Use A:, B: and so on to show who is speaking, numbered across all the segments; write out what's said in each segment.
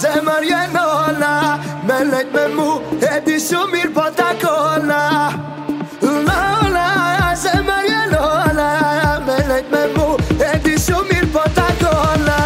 A: zemër jenona, me lejt me mu, e di shumë mirë po ta kona. Lola, zemër jenona, me lejt me mu, e di shumë mirë po ta kona.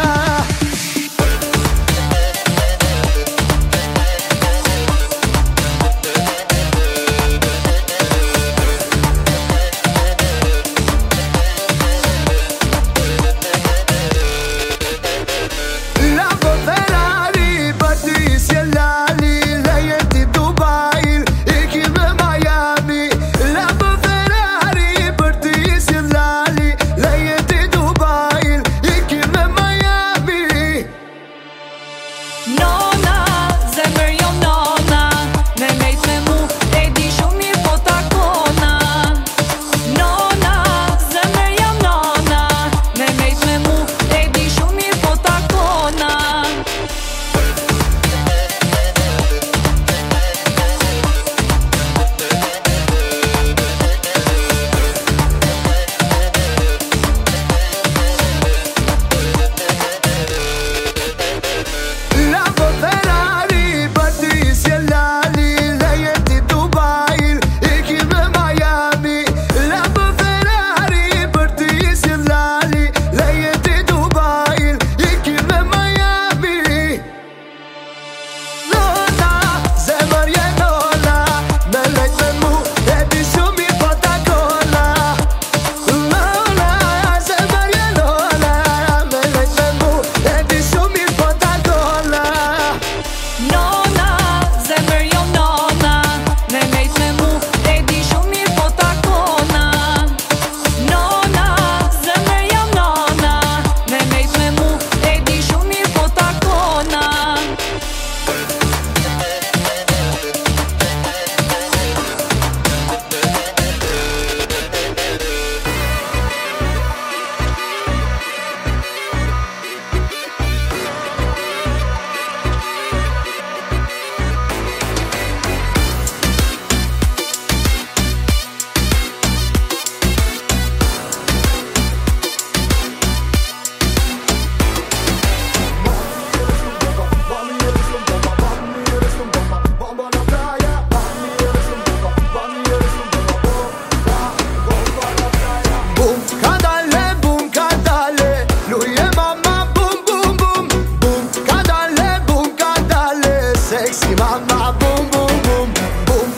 A: Sexy mama, boom, boom, boom, boom.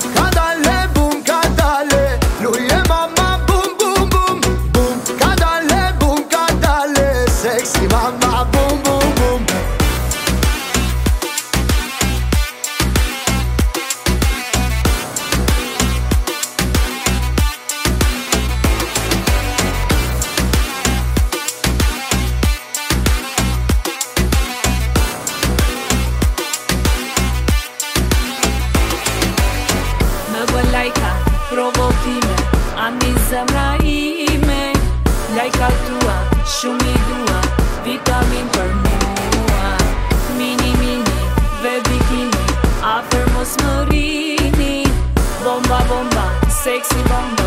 A: Boom, kadale, luye mama, boom, boom, boom, boom. Kadale, sexy mama, boom, boom, boom.
B: Lajka, provokime, ani zemra ime. Lajka tua, shumë i dua, vitamin për mua. Mini, ve bikini, afer mos më rini. Bomba, sexy bomba.